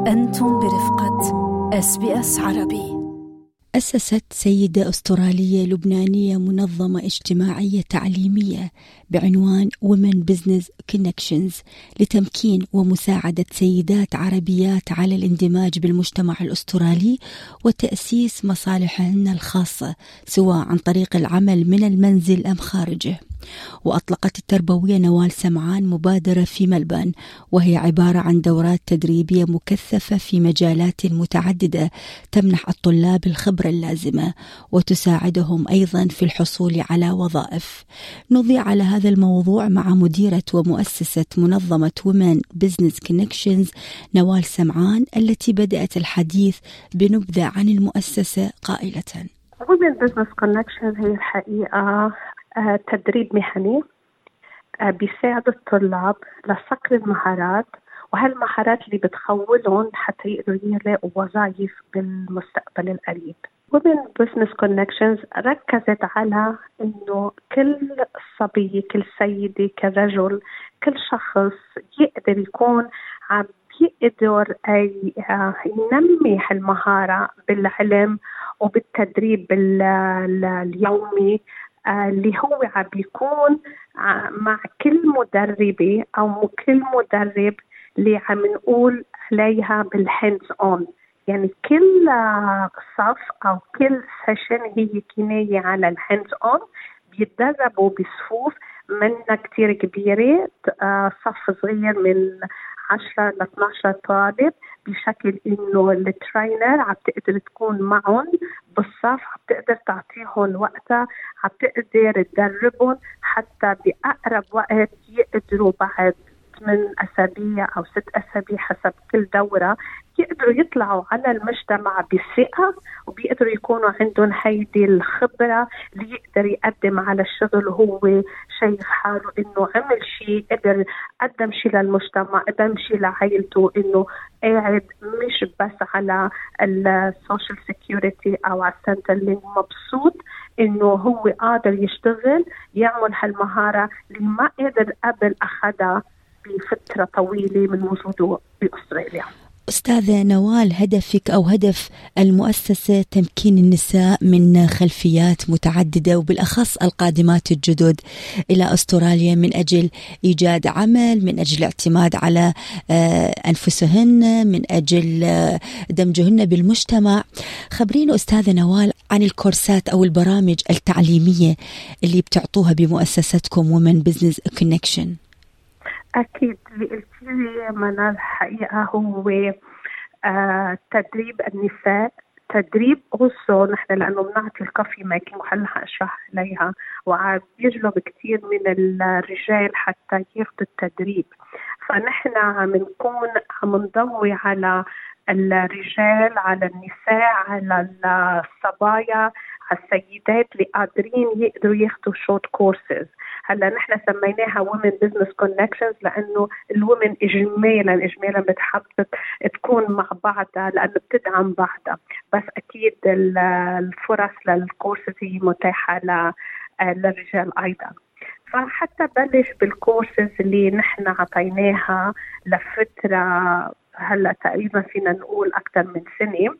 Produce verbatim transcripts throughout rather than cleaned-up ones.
أنتم برفقة إس بي إس عربي. أسست سيدة أسترالية لبنانية منظمة اجتماعية تعليمية بعنوان Women Business Connections لتمكين ومساعدة سيدات عربيات على الاندماج بالمجتمع الأسترالي وتأسيس مصالحهن الخاصة سواء عن طريق العمل من المنزل أم خارجه. وأطلقت التربوية نوال سمعان مبادرة في ملبورن، وهي عبارة عن دورات تدريبية مكثفة في مجالات متعددة تمنح الطلاب الخبرة اللازمة وتساعدهم أيضا في الحصول على وظائف. نضيع على هذا الموضوع مع مديرة ومؤسسة منظمة Women Business Connections نوال سمعان، التي بدأت الحديث بنبذة عن المؤسسة قائلة: Women Business Connections هي الحقيقة تدريب مهني بيساعد الطلاب لصقل المهارات، وهالمهارات اللي بتخولهم حتى يقدروا يلاقوا وظائف بالمستقبل القريب. Women Business Connections ركزت على إنه كل صبية، كل سيدة، كرجل، كل شخص يقدر يكون عم يقدر ينمي هالمهارة بالعلم وبالتدريب اليومي اللي هو عم بيكون مع كل مدربة أو كل مدرب اللي عم نقول عليها بالهاندز اون. يعني كل صف أو كل سيشن هي كناية على الهاندز اون، بيتدربوا بصفوف منها كتير كبيرة، صف صغير من عشرة ل اثنا عشر طالب، بشكل إنه الترينر عم تقدر تكون معهم بالصف، عم تقدر تعطيهم وقتها، عم تقدر تدربهم حتى بأقرب وقت يقدروا بعد ثمان أسابيع أو ست أسابيع حسب كل دورة يقدروا يطلعوا على المجتمع بثقة، وبيقدروا يكونوا عندهم هيدي الخبرة اللي يقدر يقدم على الشغل وهو شايف حاله إنه عمل شيء، قدر قدم شيء للمجتمع، قدم شيء لعائلته، إنه قاعد مش بس على السوشيال سيكيورتي أو على السنترلينج، مبسوط إنه هو قادر يشتغل يعمل هالمهارة اللي ما قدر قبل أخذها بفترة طويلة من وجوده بأستراليا. أستاذة نوال، هدفك أو هدف المؤسسة تمكين النساء من خلفيات متعددة وبالأخص القادمات الجدد إلى أستراليا من أجل إيجاد عمل، من أجل الاعتماد على أنفسهن، من أجل دمجهن بالمجتمع. خبرينا أستاذة نوال عن الكورسات أو البرامج التعليمية اللي بتعطوها بمؤسستكم Women Business Connection. أكيد اللي قلتيلي منال الحقيقة هو آه تدريب النساء، تدريب أوسو نحن لأنه بنعطي الكافي ميكينج وهلا أشرح عليها، وعاد يجلب كتير من الرجال حتى ياخدوا التدريب، فنحن عم نكون عم نضوي على الرجال، على النساء، على الصبايا، على السيدات اللي قادرين يقدروا ياخدوا شورت كورسز. هلا نحن سميناها Women Business Connections لأنه الومن إجمالا إجمالا بتحب تكون مع بعضها لأنه بتدعم بعضها، بس أكيد الفرص للكورسز هي متاحة للرجال أيضا. فحتى بلش بالكورسز اللي نحن عطيناها لفترة هلا تقريبا فينا نقول أكثر من سنة،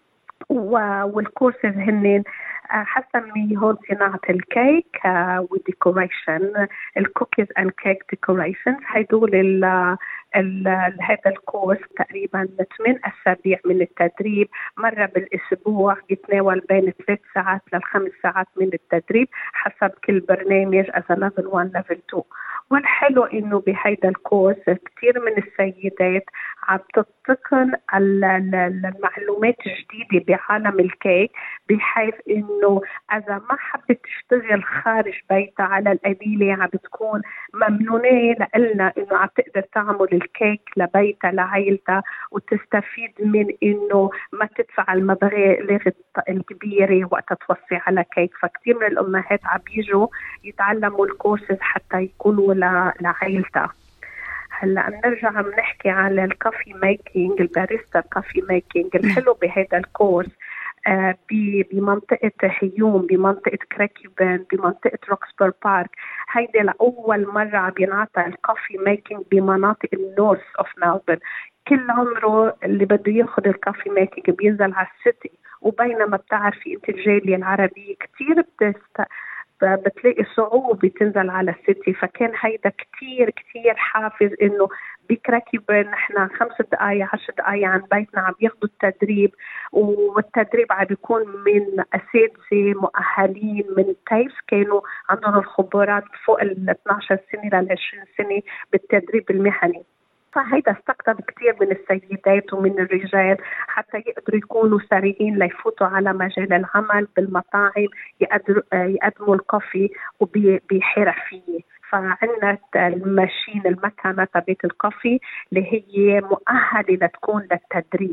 والكورسز هن حسمي هون صناعة الكيك وديكوريشن، الكوكيز اند كيك ديكوريشن. هيدول ال ال هذا الكورس تقريبا ثمان أسابيع من التدريب، مرة بالأسبوع يتناول بين ثلاث ساعات للخمس ساعات من التدريب حسب كل برنامج إذا ليفل واحد ليفل اثنين. والحلو إنه بهيدا الكورس كتير من السيدات عم تتقن المعلومات الجديدة بعالم الكيك، بحيث إنه إذا ما حبت تشتغل خارج بيتها على القليلة عم بتكون ممنونة لنا إنه عم تقدر تعمل الكيك لبيتها لعائلتها وتستفيد من إنه ما تدفع المبالغ الكبيرة وقت توصي على كيك. فكتير من الأمهات عم بيجوا يتعلموا الكورسز حتى يكونوا لعائلتها. هلا نرجع عم نحكي على الكافي ميكينج، الباريستا كافي ميكينج. الحلو بهذا الكورس آه بمنطقة هيوم، بمنطقة كريكيوبن، بمنطقة روكسبور بارك. هيدا لأول مرة عم ينعطى الكافي ميكينج بمناطق النورث أوف ملبورن، كل عمره اللي بده ياخد الكافي ميكينج بينزل على السيتي، وبينما بتعرفي انت الجالية العربية كتير بتست بتلاقي صعوبة تنزل على السيتي. فكان هيدا كتير كتير حافز انه بكراكيبر نحن خمس دقايق عشر دقايق عن بيتنا عم ياخدوا التدريب، والتدريب عم بيكون من أساتذة مؤهلين من تايف كانوا عندهم الخبرات فوق ال اثني عشر سنة لل عشرين سنة بالتدريب المهني. فهيدا استقطب كتير من السيدات ومن الرجال حتى يقدروا يكونوا سريعين ليفوتوا على مجال العمل بالمطاعم، يقدموا الكافي وبحرفية. فعندنا الماشين المكنة تبعت الكافي اللي هي مؤهلة لتكون للتدريب.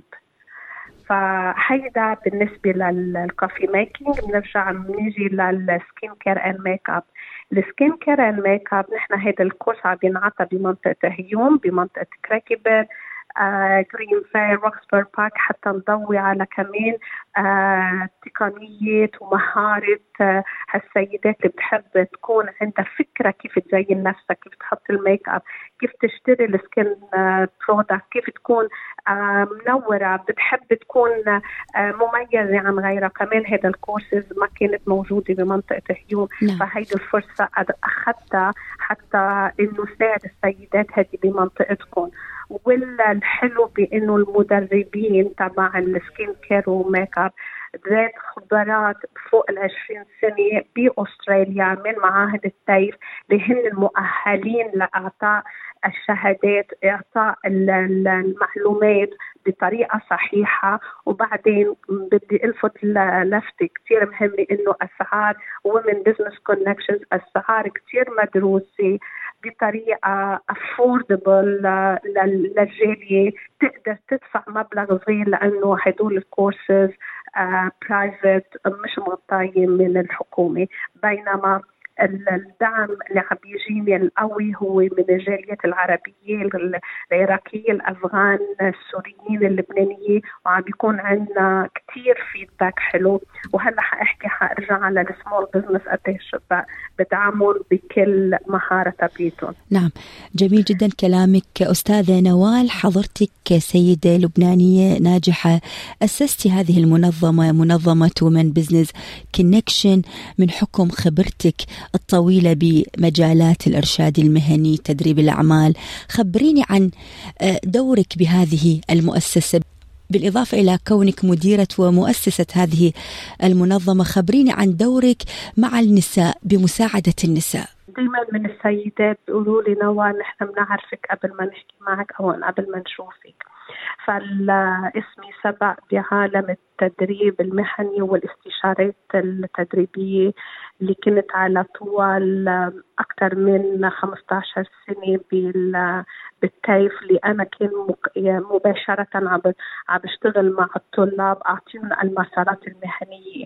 فهيدا بالنسبة للكافي ميكينج. بنرجع نيجي للسكين كير اند ميك اب. السكين كير اند ميك اب نحن هذا الكورس عم بينعطى بمنطقة هيوم، بمنطقة كراكيبر، جرين فير، روكسبور بارك، حتى نضوي على كمان آه تقنيات ومهارة آه هالسيدات اللي بتحب تكون عندها فكرة كيف تزين نفسها، كيف تحط الميك اب، كيف تشتري السكين آه برودكت، كيف تكون آه منورة، بتحب تكون آه مميزة عن غيرها. كمان هذا الكورسز ما كانت موجودة بمنطقة هيوم. نعم. فهيدي الفرصة أخذتها حتى إنه ساعد السيدات هذه بمنطقتكم. ولا الحلو بانه المدربين تبع السكين كير وميك اب ذات خبرات فوق العشرين سنة بأستراليا من معاهد التايف اللي هن المؤهلين لإعطاء الشهادات، إعطاء المعلومات بطريقة صحيحة. وبعدين بدي ألفت لفتة كتير مهمة إنه أسعار Women Business Connections أسعار كتير مدروسة بطريقة affordable للجالية، تقدر تدفع مبلغ صغير لأنه هدول الكورسز برايفت مش مغطية من الحكومة. بينما الدعم اللي عم بيجيني القوي هو من الجاليات العربية، العراقية، الأفغان، السوريين، اللبنانيين، وعم بيكون عندنا كتير فيدباك حلو. وهلا حأحكي حأرجع على السمول بزنس قديش بدعمهم بكل مهارة تبعيتهم. نعم، جميل جدا كلامك أستاذة نوال. حضرتك سيدة لبنانية ناجحة، أسستي هذه المنظمة، منظمة ومن بزنس كونكشن، من حكم خبرتك الطويلة بمجالات الإرشاد المهني، تدريب الأعمال. خبريني عن دورك بهذه المؤسسة، بالإضافة إلى كونك مديرة ومؤسسة هذه المنظمة. خبريني عن دورك مع النساء بمساعدة النساء. دايما من السيدات بيقولوا لي نوال نحن بنعرفك قبل ما نحكي معك أو قبل ما نشوفك. فالاسمي سبق بعالم التدريب المهني والاستشارات التدريبية اللي كنت على طول أكثر من خمسة عشر سنة بالتايف، اللي أنا كان مباشرة عم بشتغل مع الطلاب أعطيهم المسارات المهنية.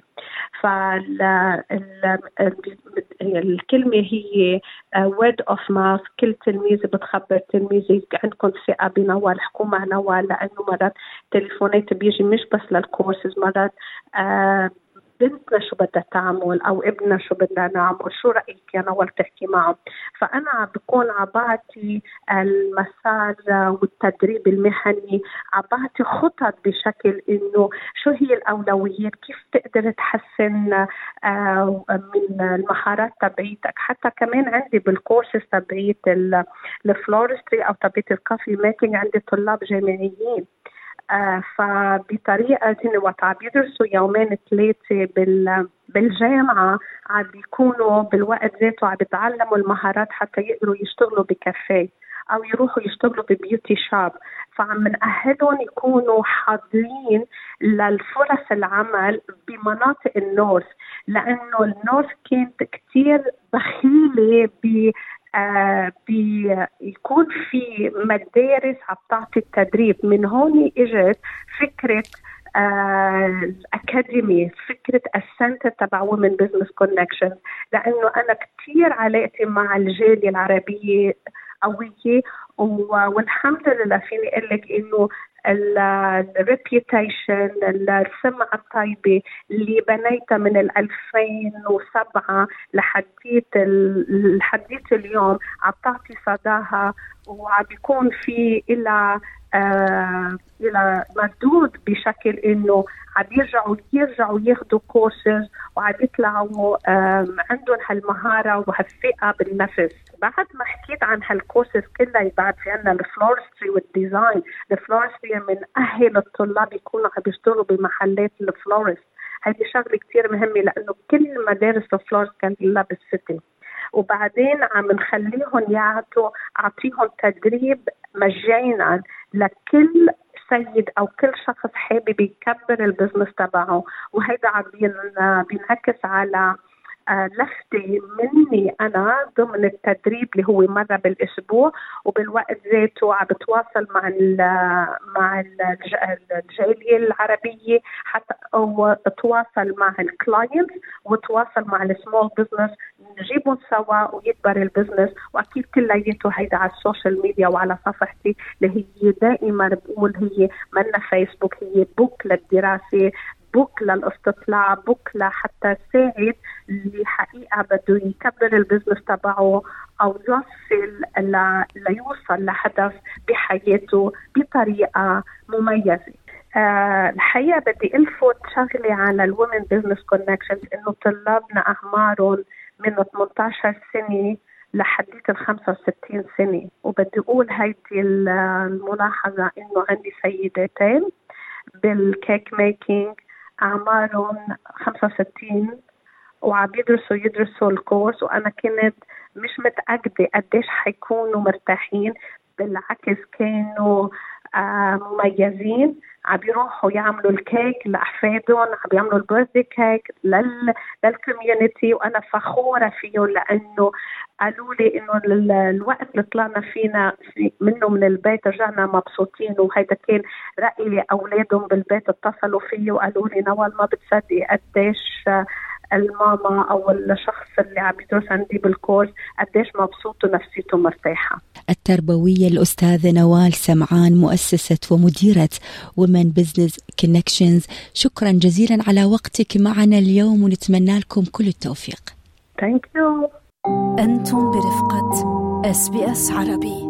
فالكلمة هي word of mouth، كل تلميذ بتخبر تلميذي عندكم ثقة بنوال، حكوا مع نوال، لأنه مرات تليفونات بيجي مش بس للكورسز، مرات آه بنتنا شو بدها تعمل أو ابننا شو بدنا نعمل، شو رأيك يا نوال تحكي معه. فأنا بكون عبعتي المسار والتدريب المهني، عبعتي خطط بشكل إنه شو هي الأولويات، كيف تقدر تحسن من المهارات تبعيتك. حتى كمان عندي بالكورسز تبعيت الفلورستري أو تبعيت الكافي ميكينج عندي طلاب جامعيين. آه فبطريقة وقت عم يدرسوا يومين ثلاثة بال بالجامعة عم بيكونوا بالوقت ذاته عم بيتعلموا المهارات حتى يقدروا يشتغلوا بكافيه أو يروحوا يشتغلوا ببيوتي شاب. فعم نأهلهم يكونوا حاضرين للفرص العمل بمناطق النورث، لأنه النورث كانت كتير بخيلة ب آه بيكون في مدارس عم تعطي التدريب. من هون اجت فكرة آه الأكاديمي، فكرة السنتر تبع Women Business Connection، لأنه أنا كتير علاقتي مع الجالية العربية قوية، والحمد لله فيني أقول لك إنه الريبيوتيشن، السمعة الطيبة اللي بنيتها من ألفين وسبعة لحديت لحديت اليوم عم تعطي صداها وبيكون في إلى آه إلى مردود بشكل إنه عم يرجعوا يرجعوا ياخدوا كورسز وعم يطلعوا آه عندهم هالمهارة وهالثقة بالنفس. بعد ما حكيت عن هالكورسز كلها بعد في عنا الفلورستري والديزاين. الفلورستري من أهل الطلاب يكونوا عم يشتغلوا بمحلات الفلورست. هذه شغلة كتير مهمة لأنه كل مدارس الفلورست كانت إلا بالستي. وبعدين عم نخليهم يعطوا أعطيهم تدريب مجانا لكل سيد أو كل شخص حابب يكبر البزنس تبعه. وهذا عم بينعكس على لفتي مني أنا ضمن التدريب اللي هو مرة بالأسبوع، وبالوقت ذاته عم بتواصل مع مع الجالية العربية حتى أو تواصل مع الكلاينت وتواصل مع السمول بزنس نجيبهم سوا ويكبر البزنس. وأكيد كلياته هيدا على السوشيال ميديا وعلى صفحتي اللي هي دائما بقول هي منا فيسبوك، هي بوك للدراسة، بوك للاستطلاع، بوك لحتى ساعد اللي حقيقة بده يكبر البزنس تبعه أو يوصل ل... ليوصل لهدف بحياته بطريقة مميزة. أه الحقيقة بدي ألفت شغلة على الومن بزنس كونكشنز إنه طلابنا أعمارهم من ثمانية عشر سنة لحديت الخمسة وستين سنة. وبدي أقول هيدي الملاحظة إنه عندي سيدتين بالكيك ميكينج أعمارهم خمسة وستين وعم يدرسوا يدرسوا الكورس، وأنا كنت مش متأكدة قديش حيكونوا مرتاحين. بالعكس كانوا آه مميزين، عم بيروحوا يعملوا الكيك لأحفادهم، عم بيعملوا البيرثدي كيك لل للكوميونتي، وأنا فخورة فيهم لأنه قالوا لي إنه الوقت اللي طلعنا فينا في منه من البيت رجعنا مبسوطين. وهذا كان رأيي. أولادهم بالبيت اتصلوا فيه وقالوا لي نوال ما بتصدقي قديش الماما أو الشخص اللي عم يدرس عندي بالكورس قديش مبسوط ونفسيته مرتاحة. التربوية الأستاذة نوال سمعان مؤسسة ومديرة Women Business Connections، شكرا جزيلا على وقتك معنا اليوم ونتمنى لكم كل التوفيق. Thank you. أنتم برفقة إس بي إس عربي.